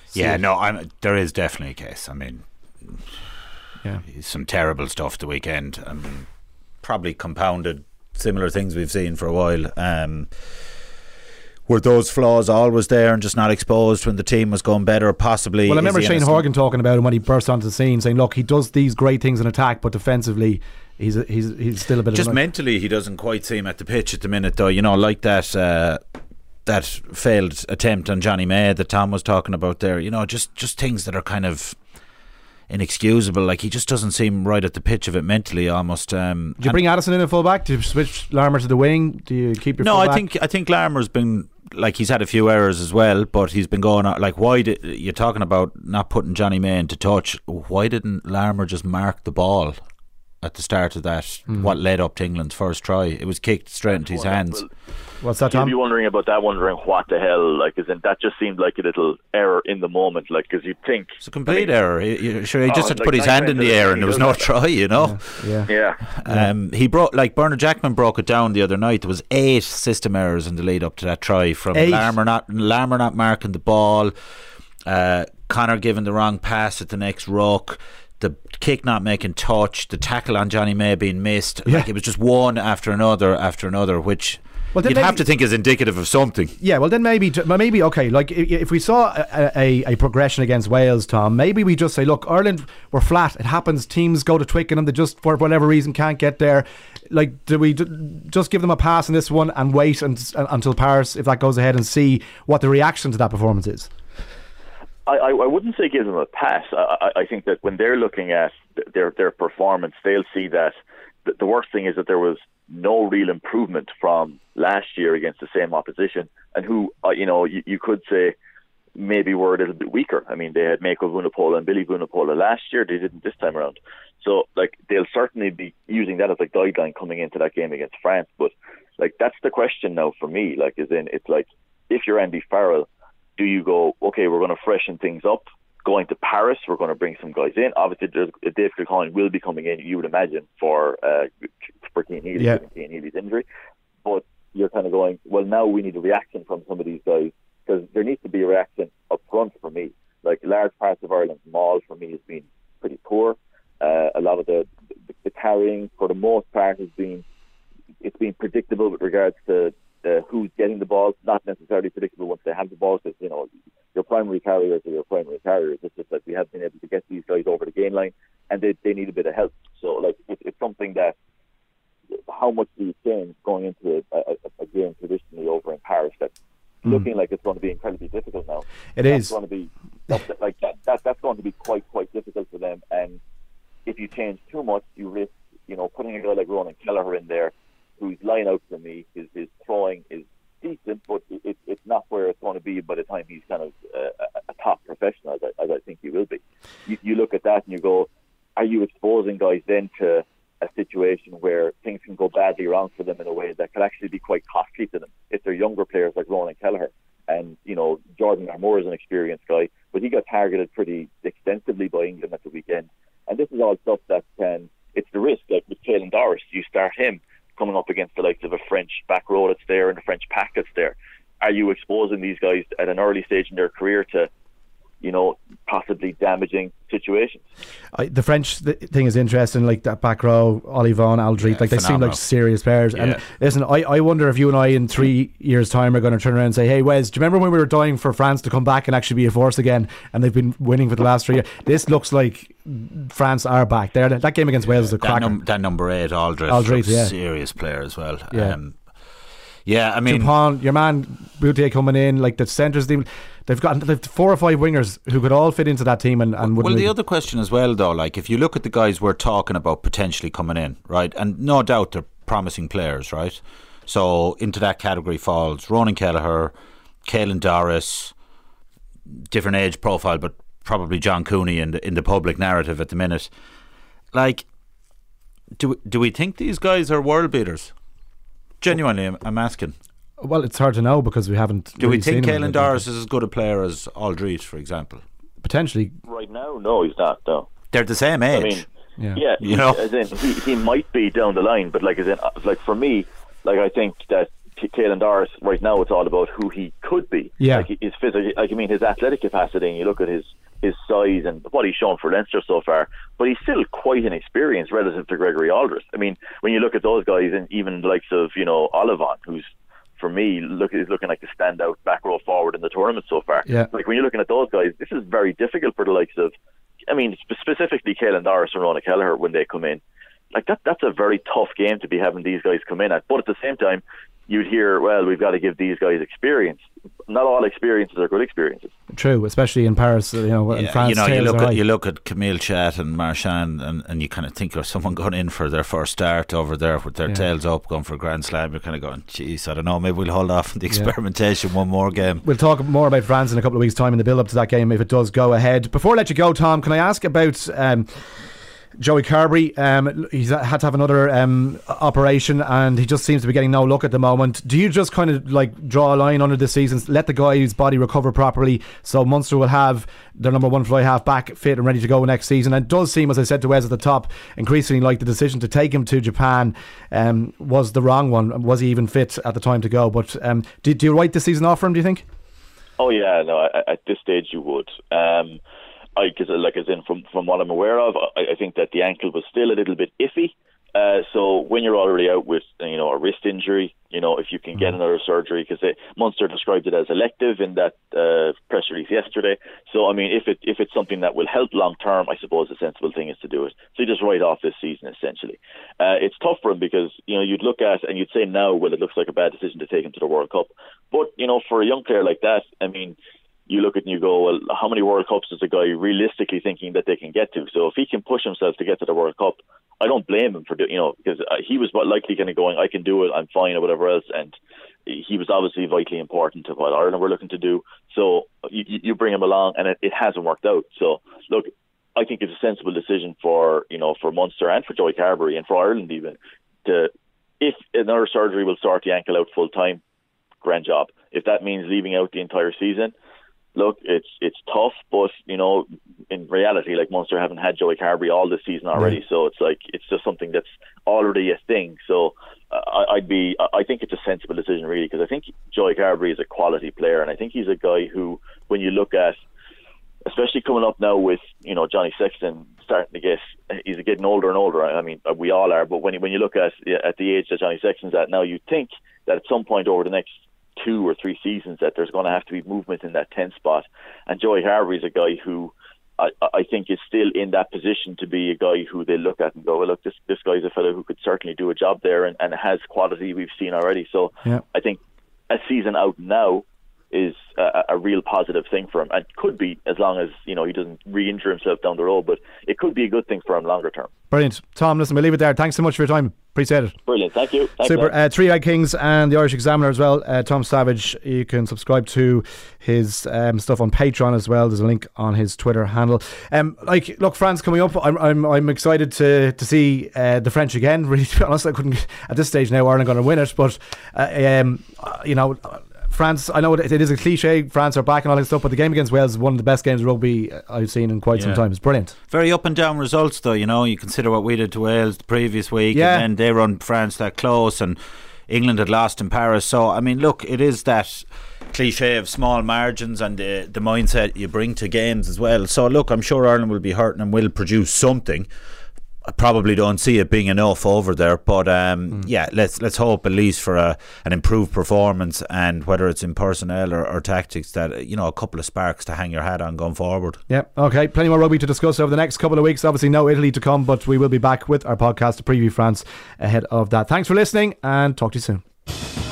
there is definitely a case. I mean, some terrible stuff the weekend, probably compounded similar things we've seen for a while. Were those flaws always there and just not exposed when the team was going better? Possibly. Well, I remember Shane Horgan talking about him when he burst onto the scene, saying, "Look, he does these great things in attack, but defensively, he's still a bit just of mentally. He doesn't quite seem at the pitch at the minute, though. You know, like that failed attempt on Johnny May that Tom was talking about there. You know, just things that are kind of inexcusable. Like, he just doesn't seem right at the pitch of it mentally, almost. Do you bring Addison in at full back? Do you switch Larmour to the wing? Do you keep your No, full I back? think Larmour's been, like, he's had a few errors as well, but he's been going on, like, why did you're talking about not putting Johnny May into touch? Why didn't Larmour just mark the ball at the start of that, what led up to England's first try? It was kicked straight into his hands. What's that, You'll Tom? be wondering about that, wondering what the hell, like, isn't that just seemed like a little error in the moment, like, because you'd think It's a complete error. He just had to like put his hand in the air and there was no try, you know. Yeah. yeah. He brought, like, Bernard Jackman broke it down the other night. There was 8 system errors in the lead up to that try, from 8. Larmour not marking the ball, Connor giving the wrong pass at the next ruck, the kick not making touch, the tackle on Johnny May being missed. Yeah. Like, it was just one after another, which you'd have to think is indicative of something. Yeah, well then maybe okay. Like, if we saw a progression against Wales, Tom, maybe we just say, look, Ireland were flat. It happens. Teams go to Twickenham, they just for whatever reason can't get there. Like, do we just give them a pass in this one and wait until Paris, if that goes ahead, and see what the reaction to that performance is? I wouldn't say give them a pass. I think that when they're looking at their performance, they'll see that the worst thing is that there was no real improvement from last year against the same opposition, and who you could say maybe were a little bit weaker. I mean, they had Mako Vunipola and Billy Vunipola last year. They didn't this time around. So, like, they'll certainly be using that as a guideline coming into that game against France. But, like, that's the question now for me. Like, as in, it's like, if you're Andy Farrell, do you go, okay, we're going to freshen things up, going to Paris, we're going to bring some guys in. Obviously, Dave Kilcoyne will be coming in, you would imagine, for Cian Healy, given Cian Healy's injury. But you're kind of going, well, now we need a reaction from some of these guys, because there needs to be a reaction up front for me. Like, large parts of Ireland's maul for me has been pretty poor. A lot of the carrying, for the most part, it's been predictable with regards to who's getting the ball, not necessarily predictable once they have the ball, because, you know, your primary carriers are your primary carriers. It's just like we have been able to get these guys over the gain line, and they need a bit of help. So, like, it's something that, how much do you change going into a game traditionally over in Paris that's looking like it's going to be incredibly difficult now? That's going to be like that's going to be quite difficult for them. And if you change too much, you risk, you know, putting a guy like Ronan Kelleher in there, whose line out for me, his throwing is decent, but it's not where it's going to be by the time he's kind of a top professional, as I think he will be. You look at that and you go, are you exposing guys then to a situation where things can go badly wrong for them in a way that could actually be quite costly to them if they're younger players like Ronan Kelleher? And, you know, Jordan Armour is an experienced guy, but he got targeted pretty extensively by England at the weekend. And this is all stuff that it's the risk. Like with Caelan Doris, you start him coming up against the likes of a French back row that's there and a French pack that's there. Are you exposing these guys at an early stage in their career to, you know, possibly damaging situations? The French thing is interesting, like that back row, Olivon, Aldrit, like they seem like serious players. Yeah. And listen, I wonder if you and I in 3 years' time are going to turn around and say, hey Wes, do you remember when we were dying for France to come back and actually be a force again, and they've been winning for the last 3 years? This looks like France are back there. That game against Wales was a cracker. That number 8 Aldrit, serious player as well. I mean, Dupont, your man Boutier coming in, like the centres team, they've 4 or 5 wingers who could all fit into that team and wouldn't. Well, the other question as well, though, like if you look at the guys we're talking about potentially coming in, right, and no doubt they're promising players, right? So into that category falls Ronan Kelleher, Caelan Doris, different age profile, but probably John Cooney in the public narrative at the minute. Like, do we think these guys are world beaters? Genuinely, I'm asking. Well, it's hard to know because we haven't. Do we think Caelan Doris is as good a player as Aldrit, for example? Potentially. Right now, no, he's not. No, they're the same age. I mean, yeah, you know, as in he might be down the line, but like as in, like for me, like I think that Caelan Doris right now, it's all about who he could be. Yeah, like his physical, like I mean, his athletic capacity. And you look at his his size and what he's shown for Leinster so far, but he's still quite inexperienced relative to Gregory Alders. I mean, when you look at those guys, and even the likes of, Olivon, who's, for me, is looking like the standout back row forward in the tournament so far. Yeah. Like, when you're looking at those guys, this is very difficult for the likes of, specifically Caelan Doris and Rona Kelleher when they come in. Like, that's a very tough game to be having these guys come in at. But at the same time, you'd hear, well, we've got to give these guys experience. Not all experiences are good experiences. True, especially in Paris. In France, you look at Camille Chat and Marchand, and you kind of think of someone going in for their first start over there with their tails up, going for a Grand Slam. You're kind of going, geez, I don't know, maybe we'll hold off on the experimentation one more game. We'll talk more about France in a couple of weeks' time in the build-up to that game if it does go ahead. Before I let you go, Tom, can I ask about Joey Carbery? He's had to have another operation, and he just seems to be getting no look at the moment. Do you just kind of like draw a line under the season, let the guy's body recover properly, so Munster will have their number one fly half back fit and ready to go next season? And it does seem, as I said to Wes at the top, increasingly like the decision to take him to Japan was the wrong one. Was he even fit at the time to go? But do you write the season off for him, do you think? Oh yeah, no, at this stage you would. From what I'm aware of, I think that the ankle was still a little bit iffy. So when you're already out with a wrist injury, if you can get another surgery, because Munster described it as elective in that press release yesterday. So I mean, if it's something that will help long term, I suppose the sensible thing is to do it. So you just write off this season essentially. It's tough for him because you'd look at and you'd say now, well, it looks like a bad decision to take him to the World Cup. But for a young player like that, I mean, you look at it and you go, well, how many World Cups is a guy realistically thinking that they can get to? So if he can push himself to get to the World Cup, I don't blame him for because he was likely kind of going, I can do it, I'm fine, or whatever else. And he was obviously vitally important to what Ireland were looking to do. So you bring him along, and it hasn't worked out. So look, I think it's a sensible decision for Munster and for Joey Carbery and for Ireland even if another surgery will sort the ankle out full time, grand job. If that means leaving out the entire season, look, it's tough, but in reality, like, Munster haven't had Joey Carbery all this season already, so it's like it's just something that's already a thing. So I think it's a sensible decision, really, because I think Joey Carbery is a quality player, and I think he's a guy who, when you look at, especially coming up now with Johnny Sexton starting to he's getting older and older. I mean, we all are, but when you look at the age that Johnny Sexton's at now, you think that at some point over the next 2 or 3 seasons that there's going to have to be movement in that 10 spot, and Joey Carbery is a guy who I think is still in that position to be a guy who they look at and go, well, look, this guy's a fellow who could certainly do a job there and has quality we've seen already. So I think a season out now is a real positive thing for him, and could be, as long as he doesn't re-injure himself down the road, but it could be a good thing for him longer term. Brilliant. Tom, listen, we'll leave it there. Thanks so much for your time. Appreciate it. Brilliant. Thank you. Thanks, super. Three Red Kings and the Irish Examiner as well. Tom Savage, you can subscribe to his stuff on Patreon as well. There's a link on his Twitter handle. Look, France coming up. I'm excited to see the French again. Really, to be honest, I couldn't at this stage now. Ireland going to win it, but France, I know it is a cliche, France are back and all that stuff, but the game against Wales is one of the best games of rugby I've seen in quite some time. It's brilliant. Very up and down results though, you consider what we did to Wales the previous week, and then they run France that close, and England had lost in Paris. So I mean, look, it is that cliche of small margins and the mindset you bring to games as well. So look, I'm sure Ireland will be hurting and will produce something. I probably don't see it being enough over there, but let's hope at least for an improved performance, and whether it's in personnel or tactics, that a couple of sparks to hang your hat on going forward. Yeah, okay, plenty more rugby to discuss over the next couple of weeks. Obviously no Italy to come, but we will be back with our podcast to preview France ahead of that. Thanks for listening, and talk to you soon.